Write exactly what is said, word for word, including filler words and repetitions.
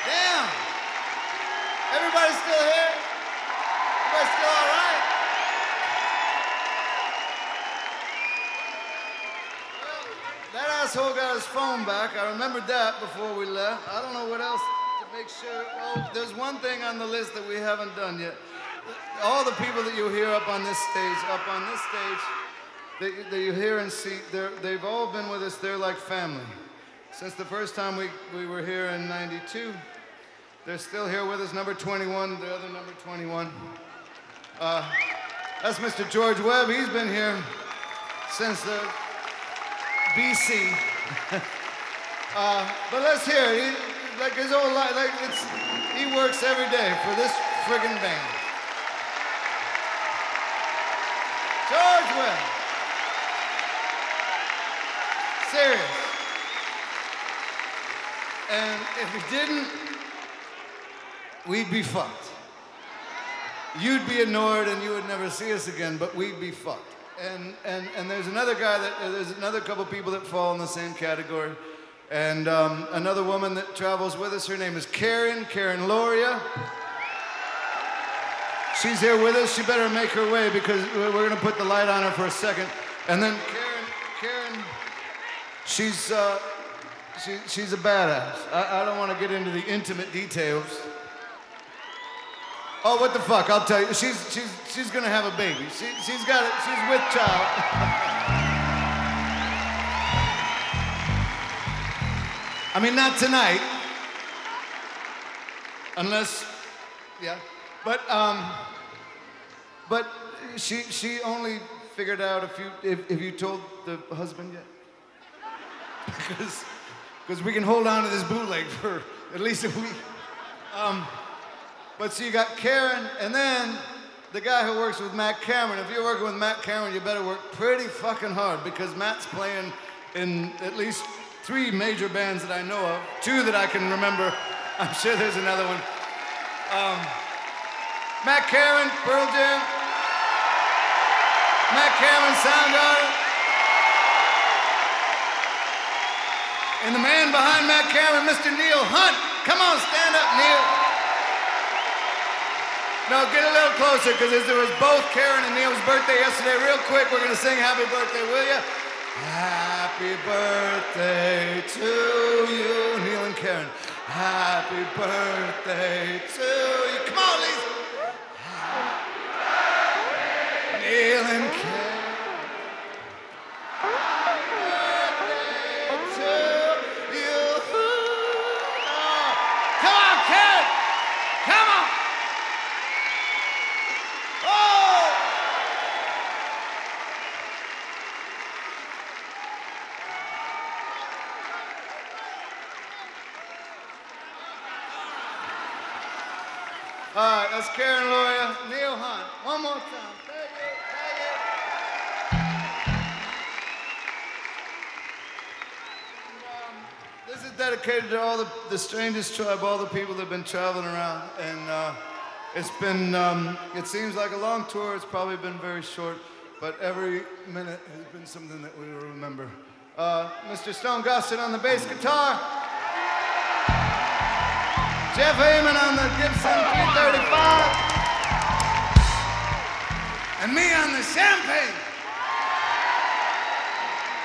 Damn. Everybody still here? Everybody still all right? Well, that asshole got his phone back. I remembered that before we left. I don't know what else to make sure. Oh, there's one thing on the list that we haven't done yet. All the people that you hear up on this stage, up on this stage, that, that you hear and see, they've all been with us. They're like family. Since the first time we, we were here in ninety-two, they're still here with us. Number twenty-one, the other number twenty-one. Uh, that's Mister George Webb. He's been here since the B C. uh, but let's hear it. He, like his whole life, like it's, he works every day for this friggin' band. George Webb. Serious. And if he didn't, we'd be fucked. You'd be annoyed and you would never see us again, but we'd be fucked. And and and there's another guy that uh, there's another couple people that fall in the same category, and um, another woman that travels with us. Her name is Karen Karen Loria. She's here with us. She better make her way because we're gonna put the light on her for a second. And then Karen Karen, she's. Uh, She, she's a badass. I, I don't want to get into the intimate details. Oh, what the fuck? I'll tell you. She's she's she's gonna have a baby. She she's got it. She's with child. I mean, not tonight, unless, yeah. But um, but she she only figured out if you if if you told the husband yet, because. Because we can hold on to this bootleg for at least a week. Um, but so you got Karen, and then the guy who works with Matt Cameron. If you're working with Matt Cameron, you better work pretty fucking hard because Matt's playing in at least three major bands that I know of, two that I can remember. I'm sure there's another one. Um, Matt Cameron, Pearl Jam. Matt Cameron, Soundgarden. And the man behind Matt Cameron, Mister Neil Hunt. Come on, stand up, Neil. No, get a little closer, because it was both Karen and Neil's birthday yesterday. Real quick, we're gonna sing happy birthday, will ya? Happy birthday to you, Neil and Karen. Happy birthday to you. Come on, Lisa. Happy birthday. Neil and Karen. All right, that's Karen Loria, Neil Hunt. One more time. Thank you, thank you. And, um, this is dedicated to all the, the Strangest Tribe, all the people that have been traveling around. And uh, it's been, um, it seems like a long tour. It's probably been very short, but every minute has been something that we will remember. Uh, Mister Stone Gossett on the bass guitar. Jeff Heyman on the Gibson three thirty-five. And me on the champagne.